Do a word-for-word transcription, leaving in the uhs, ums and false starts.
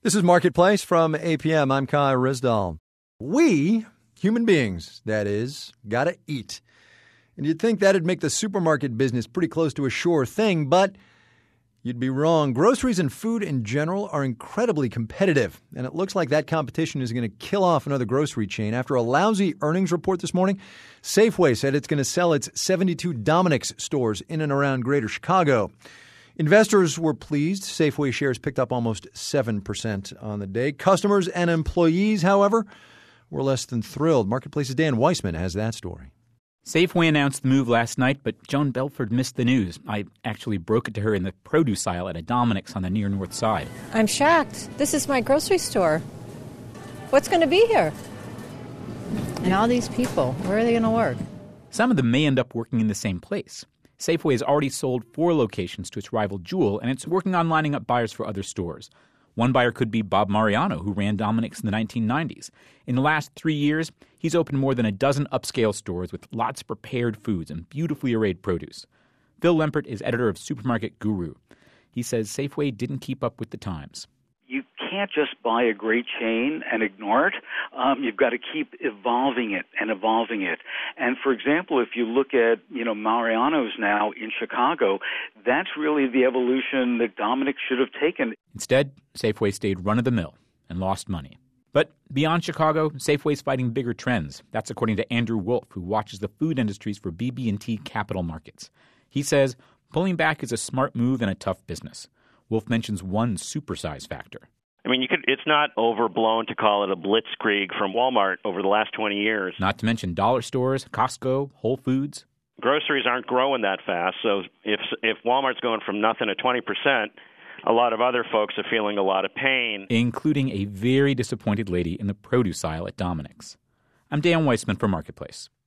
This is Marketplace from A P M. I'm Kai Rizdal. We, human beings, that is, gotta eat. And you'd think that'd make the supermarket business pretty close to a sure thing, but you'd be wrong. Groceries and food in general are incredibly competitive, and it looks like that competition is going to kill off another grocery chain. After a lousy earnings report this morning, Safeway said it's going to sell its seventy-two Dominick's stores in and around Greater Chicago. Investors were pleased. Safeway shares picked up almost seven percent on the day. Customers and employees, however, were less than thrilled. Marketplace's Dan Weissman has that story. Safeway announced the move last night, but Joan Belford missed the news. I actually broke it to her in the produce aisle at a Dominick's on the near north side. I'm shocked. This is my grocery store. What's going to be here? And all these people, where are they going to work? Some of them may end up working in the same place. Safeway has already sold four locations to its rival Jewel, and it's working on lining up buyers for other stores. One buyer could be Bob Mariano, who ran Dominick's in the nineteen nineties. In the last three years, he's opened more than a dozen upscale stores with lots of prepared foods and beautifully arrayed produce. Phil Lempert is editor of Supermarket Guru. He says Safeway didn't keep up with the times. You can't just buy a great chain and ignore it. Um, you've got to keep evolving it and evolving it. And, for example, if you look at, you know, Mariano's now in Chicago, that's really the evolution that Dominick should have taken. Instead, Safeway stayed run-of-the-mill and lost money. But beyond Chicago, Safeway's fighting bigger trends. That's according to Andrew Wolf, who watches the food industries for B B and T Capital Markets. He says pulling back is a smart move in a tough business. Wolf mentions one supersize factor. I mean, you could. It's not overblown to call it a blitzkrieg from Walmart over the last twenty years. Not to mention dollar stores, Costco, Whole Foods. Groceries aren't growing that fast, so if if Walmart's going from nothing to twenty percent, a lot of other folks are feeling a lot of pain. Including a very disappointed lady in the produce aisle at Dominick's. I'm Dan Weissman for Marketplace.